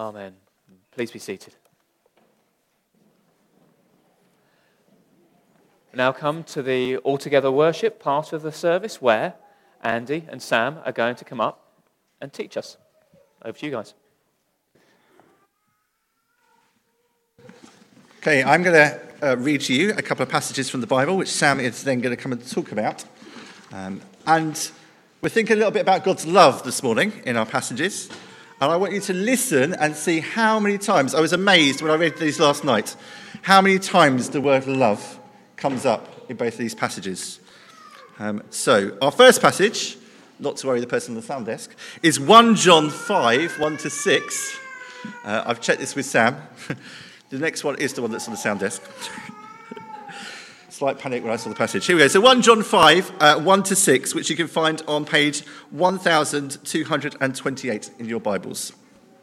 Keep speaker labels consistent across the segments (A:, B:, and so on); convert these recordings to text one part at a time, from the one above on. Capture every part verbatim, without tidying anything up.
A: Amen. Please be seated. We now come to the altogether worship part of the service where Andy and Sam are going to come up and teach us. Over to you guys.
B: Okay, I'm going to uh, read to you a couple of passages from the Bible, which Sam is then going to come and talk about. Um, and we're thinking a little bit about God's love this morning in our passages. And I want you to listen and see how many times, I was amazed when I read these last night, how many times the word love comes up in both of these passages. Um, so, our first passage, not to worry the person on the sound desk, is First John five, one to six. Uh, I've checked this with Sam. The next one is the one that's on the sound desk. Slight panic when I saw the passage. Here we go. So First John five, uh, one to six, which you can find on page one thousand two hundred twenty-eight in your Bibles.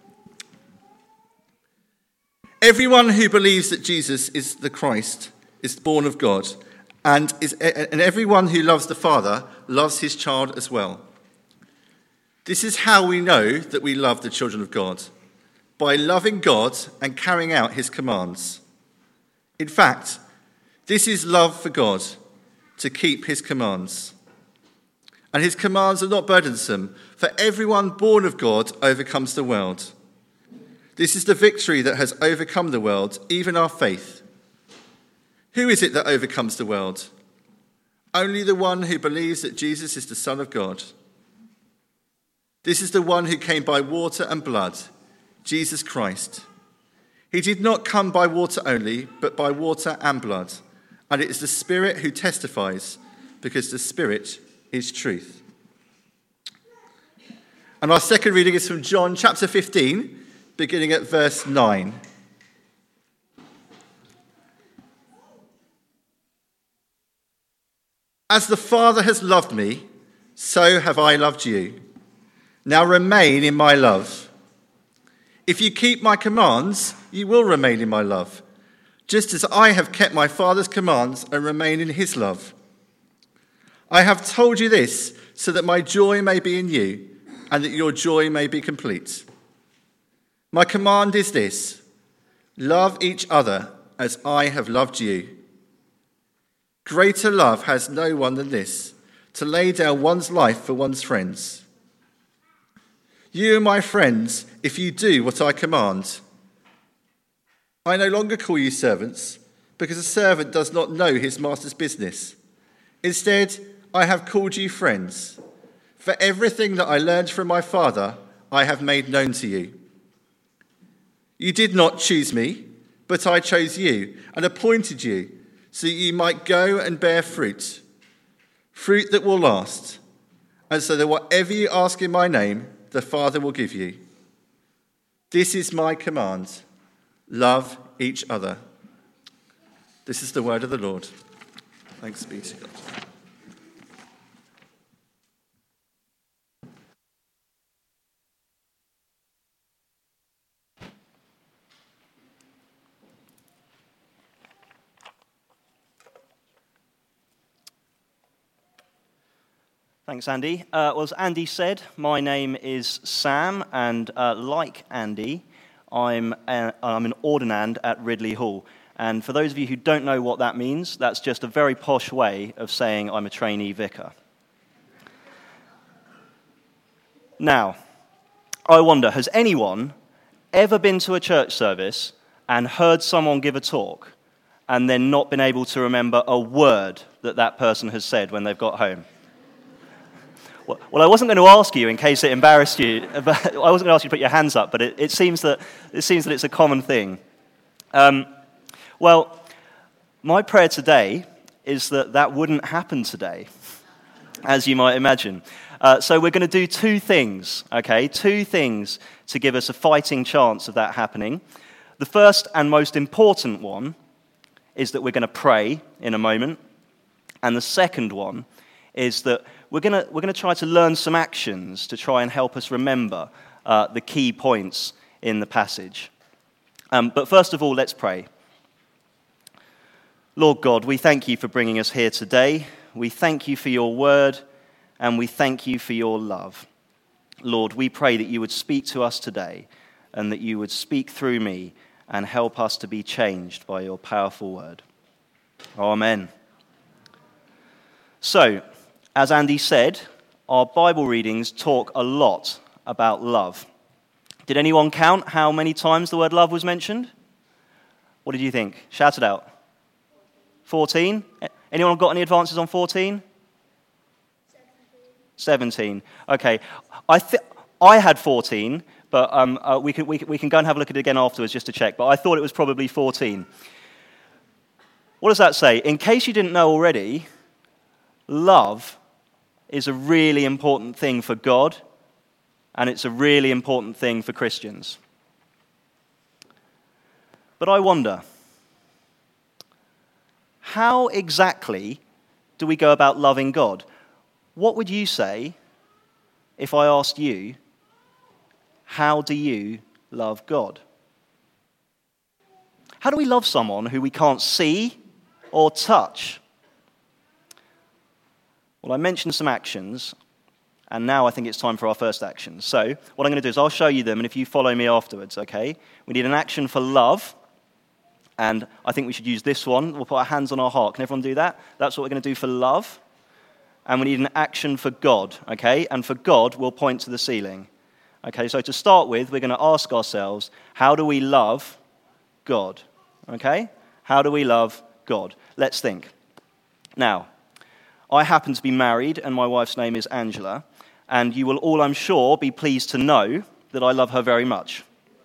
B: Everyone who believes that Jesus is the Christ is born of God, and, is, and everyone who loves the Father loves his child as well. This is how we know that we love the children of God, by loving God and carrying out his commands. In fact, this is love for God, to keep his commands. And his commands are not burdensome, for everyone born of God overcomes the world. This is the victory that has overcome the world, even our faith. Who is it that overcomes the world? Only the one who believes that Jesus is the Son of God. This is the one who came by water and blood, Jesus Christ. He did not come by water only, but by water and blood. And it is the Spirit who testifies, because the Spirit is truth. And our second reading is from John chapter fifteen, beginning at verse nine. As the Father has loved me, so have I loved you. Now remain in my love. If you keep my commands, you will remain in my love, just as I have kept my Father's commands and remain in his love. I have told you this so that my joy may be in you and that your joy may be complete. My command is this: love each other as I have loved you. Greater love has no one than this, to lay down one's life for one's friends. You are my friends if you do what I command. I no longer call you servants, because a servant does not know his master's business. Instead, I have called you friends, for everything that I learned from my Father I have made known to you. You did not choose me, but I chose you and appointed you so that you might go and bear fruit, fruit that will last, and so that whatever you ask in my name, the Father will give you. This is my command: love each other. This is the word of the Lord. Thanks be to God.
C: Thanks, Andy. Uh, well, as Andy said, my name is Sam, and uh, like Andy, I'm, a, I'm an ordinand at Ridley Hall. And for those of you who don't know what that means, that's just a very posh way of saying I'm a trainee vicar. Now, I wonder, has anyone ever been to a church service and heard someone give a talk and then not been able to remember a word that that person has said when they've got home? Well, I wasn't going to ask you in case it embarrassed you. I wasn't going to ask you to put your hands up, but it, it seems that it seems that it's a common thing. Um, well, my prayer today is that that wouldn't happen today, as you might imagine. Uh, so we're going to do two things, okay? Two things to give us a fighting chance of that happening. The first and most important one is that we're going to pray in a moment, and the second one is that We're going to we're going to try to learn some actions to try and help us remember uh, the key points in the passage. Um, but first of all, let's pray. Lord God, we thank you for bringing us here today. We thank you for your word, and we thank you for your love. Lord, we pray that you would speak to us today, and that you would speak through me and help us to be changed by your powerful word. Amen. So, as Andy said, our Bible readings talk a lot about love. Did anyone count how many times the word love was mentioned? What did you think? Shout it out. fourteen? Anyone got any advances on fourteen? seventeen. Okay. I th- I had fourteen, but um, uh, we, can, we, can, we can go and have a look at it again afterwards just to check. But I thought it was probably fourteen. What does that say? In case you didn't know already, love is a really important thing for God, and it's a really important thing for Christians. But I wonder, how exactly do we go about loving God? What would you say if I asked you, how do you love God? How do we love someone who we can't see or touch? Well, I mentioned some actions, and now I think it's time for our first action. So what I'm going to do is I'll show you them, and if you follow me afterwards, okay? We need an action for love, and I think we should use this one. We'll put our hands on our heart. Can everyone do that? That's what we're going to do for love. And we need an action for God, okay? And for God, we'll point to the ceiling. Okay, so to start with, we're going to ask ourselves, how do we love God? Okay? How do we love God? Let's think. Now, I happen to be married, and my wife's name is Angela, and you will all, I'm sure, be pleased to know that I love her very much.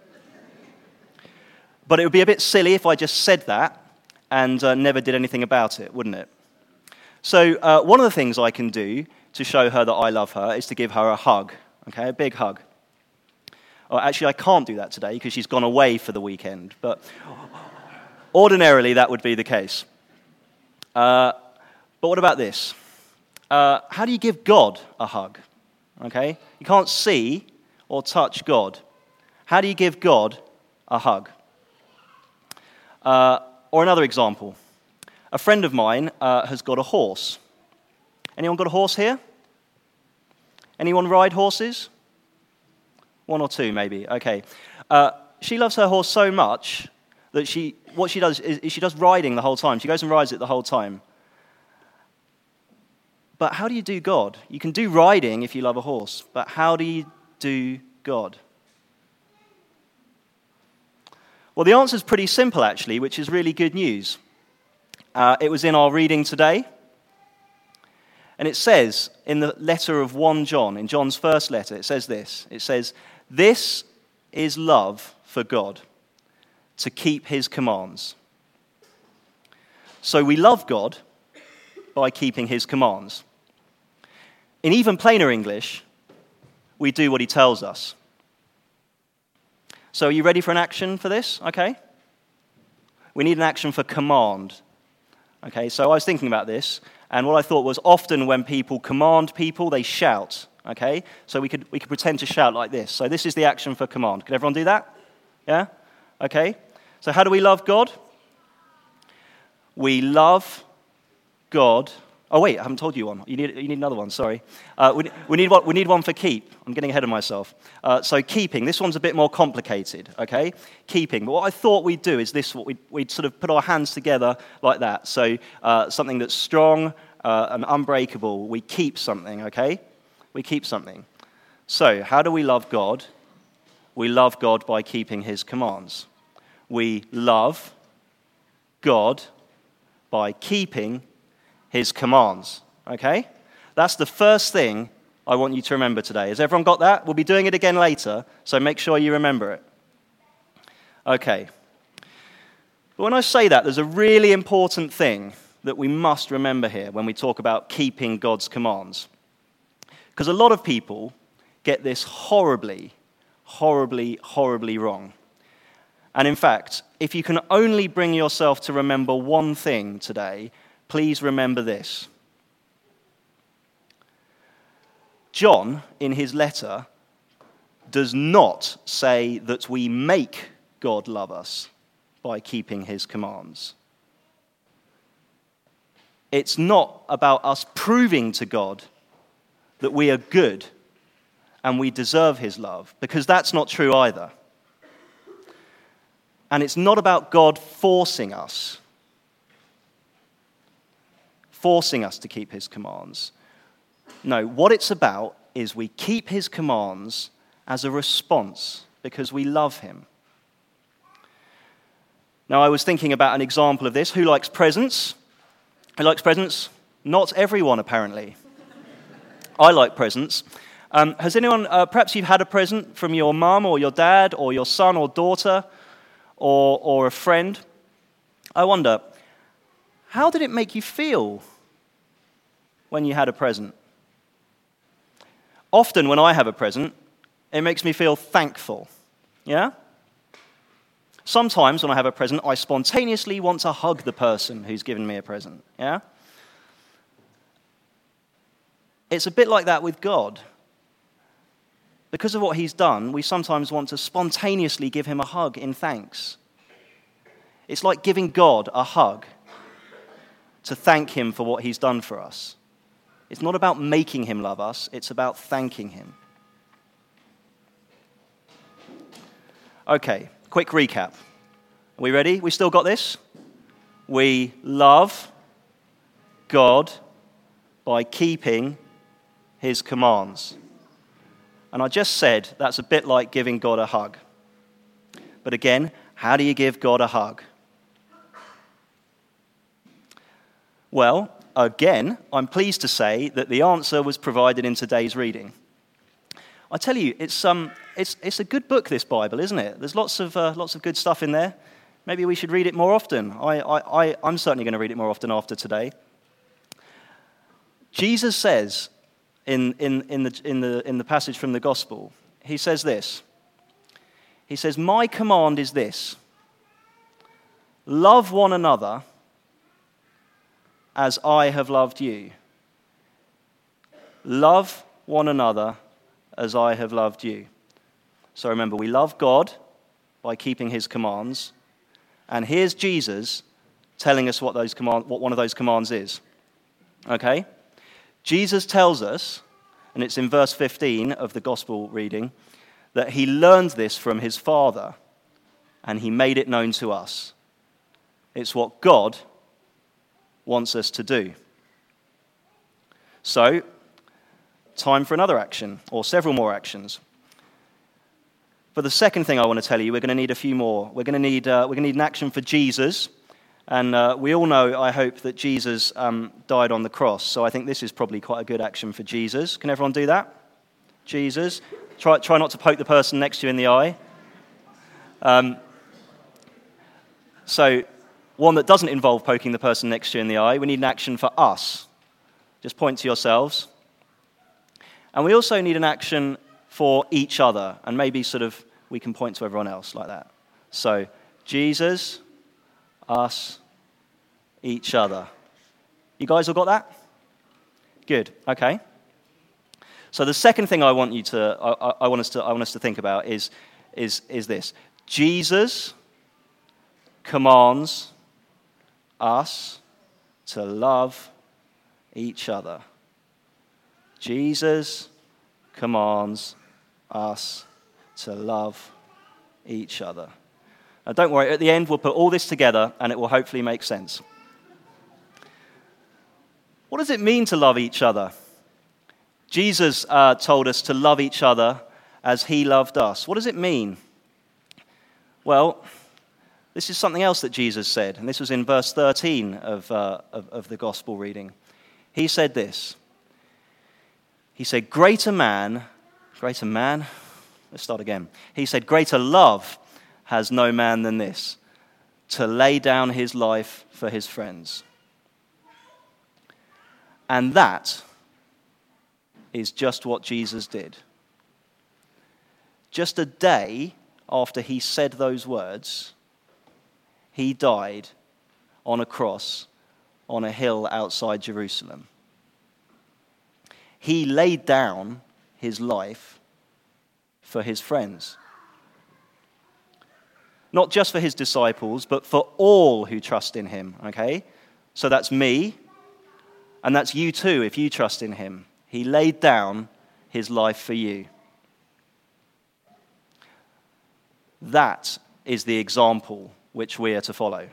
C: But it would be a bit silly if I just said that and uh, never did anything about it, wouldn't it? So uh, one of the things I can do to show her that I love her is to give her a hug, okay, a big hug. Oh, actually, I can't do that today because she's gone away for the weekend, but ordinarily that would be the case. Uh, but what about this? Uh, how do you give God a hug? Okay, you can't see or touch God. How do you give God a hug? Uh, or another example. A friend of mine uh, has got a horse. Anyone got a horse here? Anyone ride horses? One or two, maybe. Okay. Uh, she loves her horse so much that she, what she does is, is she does riding the whole time. She goes and rides it the whole time. But how do you do God? You can do riding if you love a horse, but how do you do God? Well, the answer is pretty simple, actually, which is really good news. Uh, it was in our reading today. And it says in the letter of First John, in John's first letter, it says this. It says, "This is love for God, to keep his commands." So we love God by keeping his commands. In even plainer English, we do what he tells us. So are you ready for an action for this? Okay. We need an action for command. Okay, so I was thinking about this, and what I thought was often when people command people, they shout. Okay, so we could we could pretend to shout like this. So this is the action for command. Can everyone do that? Yeah? Okay. So how do we love God? We love God. Oh wait, I haven't told you one. You need you need another one. Sorry. Uh, we we need one. We need one for keep. I'm getting ahead of myself. Uh, so keeping. This one's a bit more complicated. Okay, keeping. But what I thought we'd do is this: what we we'd sort of put our hands together like that. So uh, something that's strong uh, and unbreakable. We keep something. Okay, we keep something. So how do we love God? We love God by keeping his commands. We love God by keeping his commands, okay? That's the first thing I want you to remember today. Has everyone got that? We'll be doing it again later, so make sure you remember it. Okay. But when I say that, there's a really important thing that we must remember here when we talk about keeping God's commands. Because a lot of people get this horribly, horribly, horribly wrong. And in fact, if you can only bring yourself to remember one thing today, please remember this. John, in his letter, does not say that we make God love us by keeping his commands. It's not about us proving to God that we are good and we deserve his love, because that's not true either. And it's not about God forcing us, forcing us to keep his commands. No, what it's about is we keep his commands as a response because we love him. Now, I was thinking about an example of this. Who likes presents? Who likes presents? Not everyone, apparently. I like presents. Um, has anyone, uh, perhaps you've had a present from your mum or your dad or your son or daughter or, or a friend. I wonder, how did it make you feel when you had a present? Often when I have a present, it makes me feel thankful. Yeah? Sometimes when I have a present, I spontaneously want to hug the person who's given me a present. Yeah? It's a bit like that with God. Because of what he's done, we sometimes want to spontaneously give him a hug in thanks. It's like giving God a hug to thank him for what he's done for us. It's not about making him love us, it's about thanking him. Okay, quick recap. Are we ready? We still got this? We love God by keeping his commands. And I just said that's a bit like giving God a hug. But again, how do you give God a hug? Well, again, I'm pleased to say that the answer was provided in today's reading. I tell you, it's um, it's it's a good book, this Bible, isn't it? There's lots of uh, lots of good stuff in there. Maybe we should read it more often. I, I, I I'm certainly going to read it more often after today. Jesus says in in in the in the in the passage from the Gospel, he says this. He says, "My command is this: love one another as I have loved you. Love one another as I have loved you." So remember, we love God by keeping his commands. And here's Jesus telling us what those command, what one of those commands is. Okay? Jesus tells us, and it's in verse fifteen of the gospel reading, that he learned this from his Father, and he made it known to us. It's what God wants us to do. So, time for another action, or several more actions. For the second thing I want to tell you, we're going to need a few more. We're going to need uh, we're going to need an action for Jesus, and uh, we all know, I hope, that Jesus um, died on the cross. So I think this is probably quite a good action for Jesus. Can everyone do that? Jesus, try try not to poke the person next to you in the eye. Um, so, one that doesn't involve poking the person next to you in the eye. We need an action for us. Just point to yourselves. And we also need an action for each other, and maybe sort of we can point to everyone else like that. So, Jesus, us, each other. You guys all got that? Good. Okay. So the second thing I want you to, I, I want us to, I want us to think about is, is, is this: Jesus commands us to love each other. Jesus commands us to love each other. Now, don't worry, at the end we'll put all this together and it will hopefully make sense. What does it mean to love each other? Jesus uh, told us to love each other as he loved us. What does it mean? Well, this is something else that Jesus said, and this was in verse thirteen of, uh, of, of the gospel reading. He said this. He said, greater man, greater man, let's start again. He said, greater love has no man than this, to lay down his life for his friends. And that is just what Jesus did. Just a day after he said those words, he died on a cross on a hill outside Jerusalem. He laid down his life for his friends. Not just for his disciples, but for all who trust in him, okay? So that's me, and that's you too if you trust in him. He laid down his life for you. That is the example which we are to follow.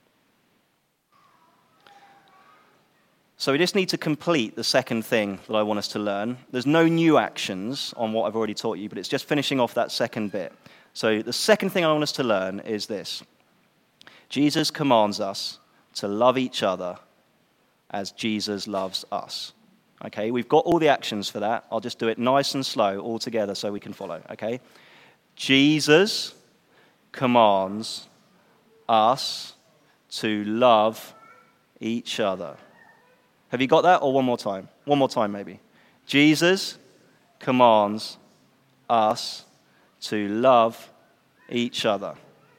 C: So we just need to complete the second thing that I want us to learn. There's no new actions on what I've already taught you, but it's just finishing off that second bit. So the second thing I want us to learn is this. Jesus commands us to love each other as Jesus loves us. Okay, we've got all the actions for that. I'll just do it nice and slow all together so we can follow, okay? Jesus commands us to love each other. Have you got that? Or one more time? One more time, maybe. Jesus commands us to love each other.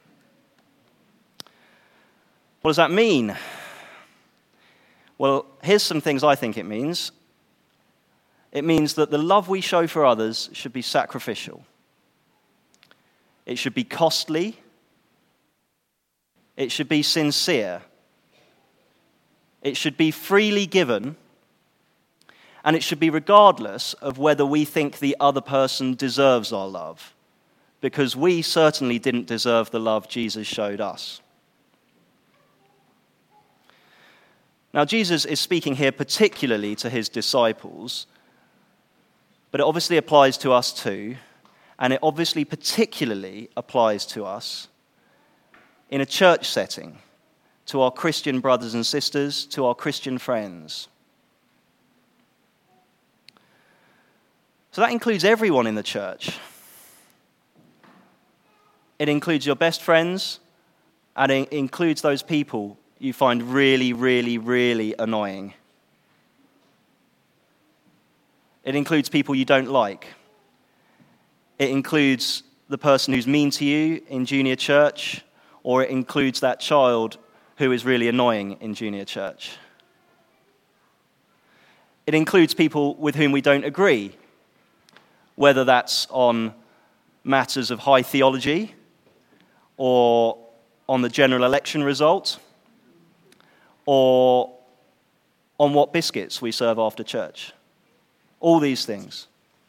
C: What does that mean? Well, here's some things I think it means. It means that the love we show for others should be sacrificial. It should be costly. It should be sincere. It should be freely given, and it should be regardless of whether we think the other person deserves our love, because we certainly didn't deserve the love Jesus showed us. Now, Jesus is speaking here particularly to his disciples, but it obviously applies to us too, and it obviously particularly applies to us in a church setting, to our Christian brothers and sisters, to our Christian friends. So that includes everyone in the church. It includes your best friends, and it includes those people you find really, really, really annoying. It includes people you don't like. It includes the person who's mean to you in junior church, or it includes that child who is really annoying in junior church. It includes people with whom we don't agree, whether that's on matters of high theology or on the general election result or on what biscuits we serve after church. All these things.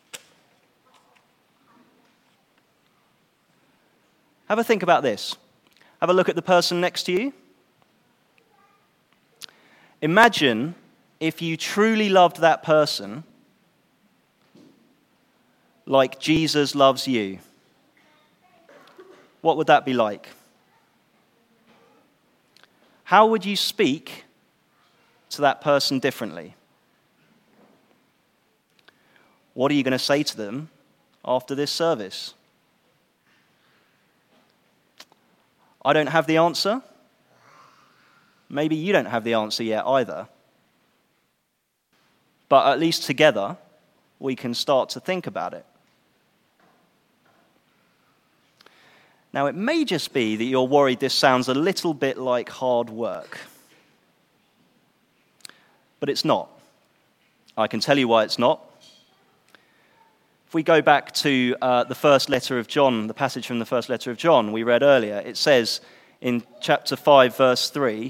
C: Have a think about this. Have a look at the person next to you. Imagine if you truly loved that person like Jesus loves you. What would that be like? How would you speak to that person differently? What are you going to say to them after this service? I don't have the answer. Maybe you don't have the answer yet either. But at least together, we can start to think about it. Now, it may just be that you're worried this sounds a little bit like hard work. But it's not. I can tell you why it's not. If we go back to uh, the first letter of John, the passage from the first letter of John we read earlier, it says in chapter five, verse three,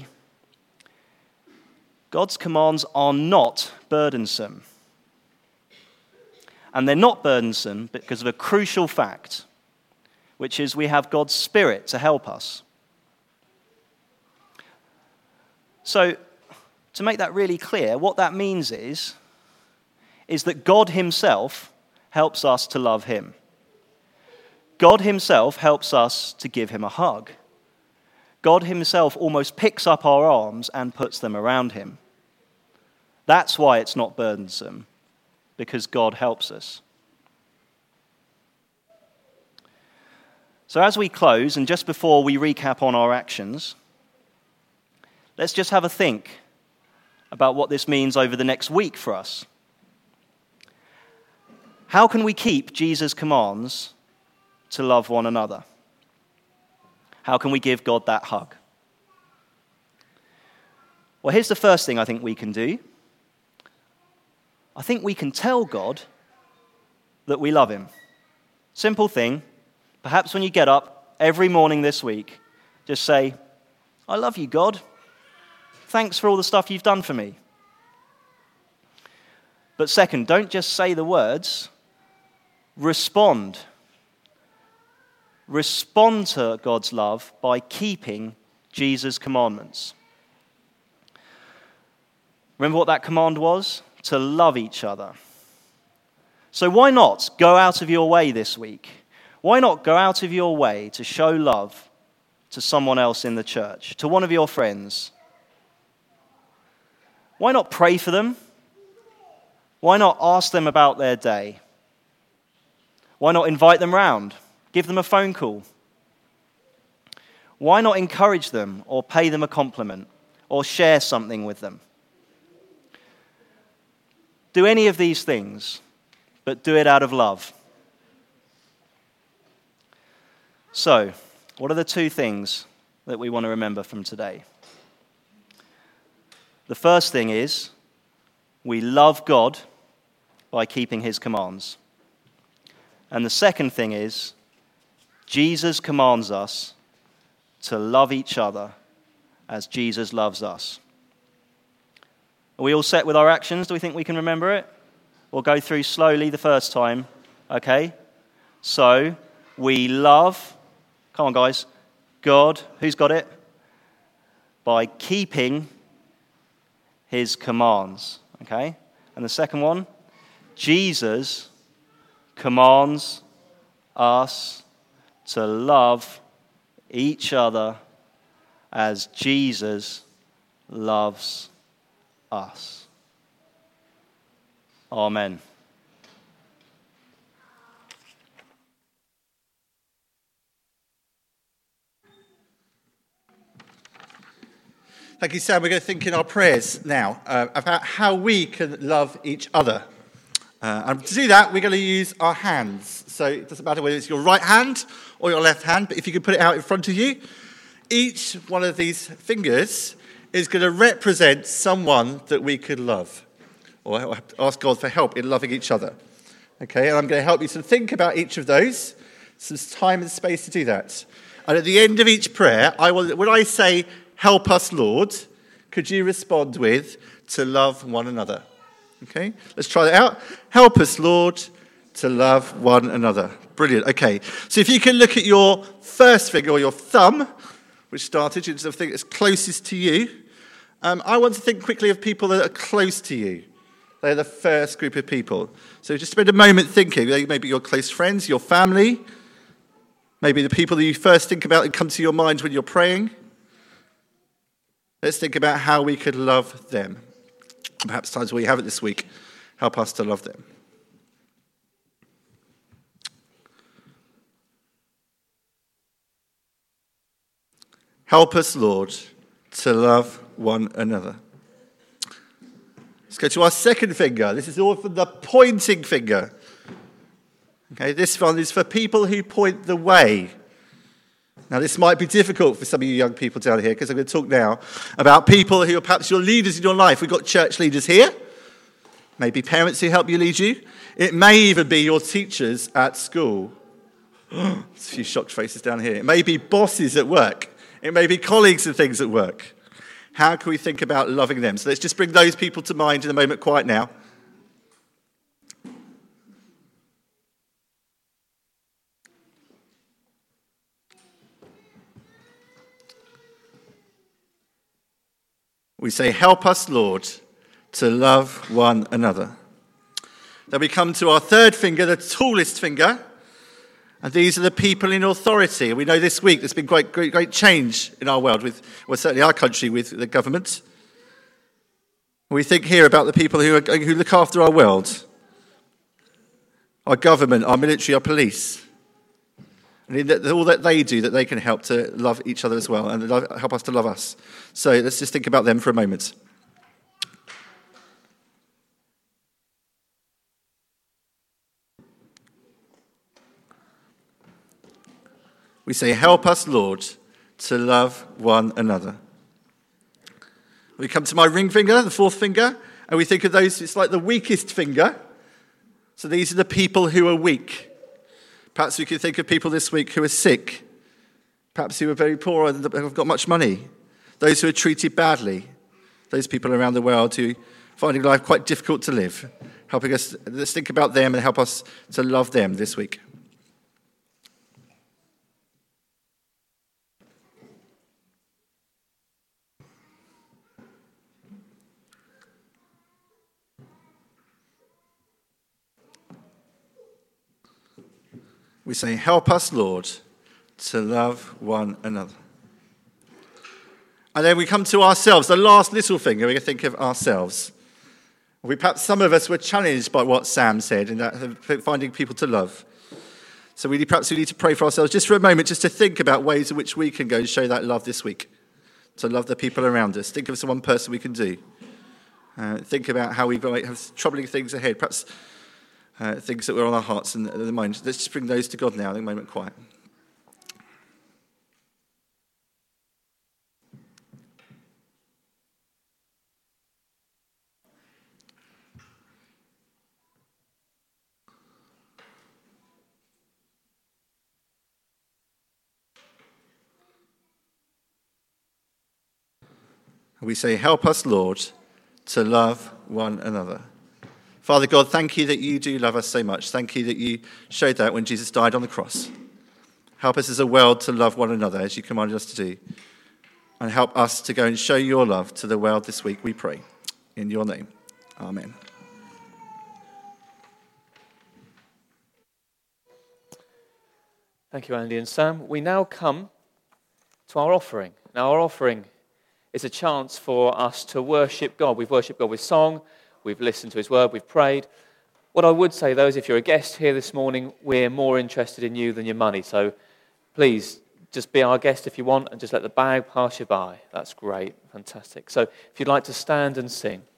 C: God's commands are not burdensome. And they're not burdensome because of a crucial fact, which is we have God's Spirit to help us. So, to make that really clear, what that means is, is that God himself helps us to love him. God himself helps us to give him a hug. God himself almost picks up our arms and puts them around him. That's why it's not burdensome, because God helps us. So as we close, and just before we recap on our actions, let's just have a think about what this means over the next week for us. How can we keep Jesus' commands to love one another? How can we give God that hug? Well, here's the first thing I think we can do. I think we can tell God that we love him. Simple thing. Perhaps when you get up every morning this week, just say, I love you, God. Thanks for all the stuff you've done for me. But second, don't just say the words. Respond. respond to God's love by keeping Jesus' commandments. Remember what that command was? To love each other. So why not go out of your way this week? Why not go out of your way to show love to someone else in the church, to one of your friends? Why not pray for them? Why not ask them about their day? Why not invite them round? Give them a phone call? Why not encourage them or pay them a compliment or share something with them? Do any of these things, but do it out of love. So, what are the two things that we want to remember from today? The first thing is, we love God by keeping his commands. And the second thing is, Jesus commands us to love each other as Jesus loves us. Are we all set with our actions? Do we think we can remember it? We'll go through slowly the first time, okay? So, we love, come on guys, God, who's got it? By keeping his commands, okay? And the second one, Jesus commands us to love each other as Jesus loves us. Amen.
B: Thank you, Sam. We're going to think in our prayers now uh, about how we can love each other. Uh, and to do that, we're going to use our hands. So it doesn't matter whether it's your right hand or your left hand, but if you can put it out in front of you, each one of these fingers is going to represent someone that we could love, or ask God for help in loving each other. Okay, and I'm going to help you to think about each of those, some time and space to do that. And at the end of each prayer, I will, when I say, "Help us, Lord," could you respond with, "To love one another"? Okay, let's try that out. Help us, Lord, to love one another. Brilliant. Okay, so if you can look at your first finger, or your thumb, which started, it's the thing that's closest to you. Um, I want to think quickly of people that are close to you. They're the first group of people. So just spend a moment thinking. Maybe your close friends, your family, maybe the people that you first think about and come to your mind when you're praying. Let's think about how we could love them. Perhaps times where you have it this week. Help us to love them. Help us, Lord, to love one another. Let's go to our second finger. This is all from the pointing finger. Okay, this one is for people who point the way. Now, this might be difficult for some of you young people down here, because I'm going to talk now about people who are perhaps your leaders in your life. We've got church leaders here, maybe parents who help you lead you. It may even be your teachers at school. There's a few shocked faces down here. It may be bosses at work. It may be colleagues and things at work. How can we think about loving them? So let's just bring those people to mind in a moment, quiet now. We say, help us, Lord, to love one another. Then we come to our third finger, the tallest finger. And these are the people in authority. We know this week there's been great, great, great change in our world, with, well, certainly our country, with the government. We think here about the people who, are, who look after our world. Our government, our military, our police. And in that, all that they do, that they can help to love each other as well, and love, help us to love us. So let's just think about them for a moment. We say, help us, Lord, to love one another. We come to my ring finger, the fourth finger, and we think of those, it's like the weakest finger. So these are the people who are weak. Perhaps we could think of people this week who are sick. Perhaps who are very poor and have got much money. Those who are treated badly. Those people around the world who are finding life quite difficult to live. Helping us, let's think about them and help us to love them this week. We say, help us, Lord, to love one another. And then we come to ourselves, the last little thing, we think of ourselves. We, perhaps some of us were challenged by what Sam said, in that finding people to love. So we perhaps we need to pray for ourselves just for a moment, just to think about ways in which we can go and show that love this week, to love the people around us. Think of some one person we can do. Uh, think about how we might have troubling things ahead, perhaps uh, things that were on our hearts and the mind. Let's just bring those to God now in a moment quiet. We say, help us, Lord, to love one another. Father God, thank you that you do love us so much. Thank you that you showed that when Jesus died on the cross. Help us as a world to love one another as you commanded us to do. And help us to go and show your love to the world this week, we pray. In your name, amen.
A: Thank you, Andy and Sam. We now come to our offering. Now, our offering is a chance for us to worship God. We've worshipped God with song, we've listened to his word, we've prayed. What I would say, though, is if you're a guest here this morning, we're more interested in you than your money. So please, just be our guest if you want, and just let the bag pass you by. That's great, fantastic. So if you'd like to stand and sing.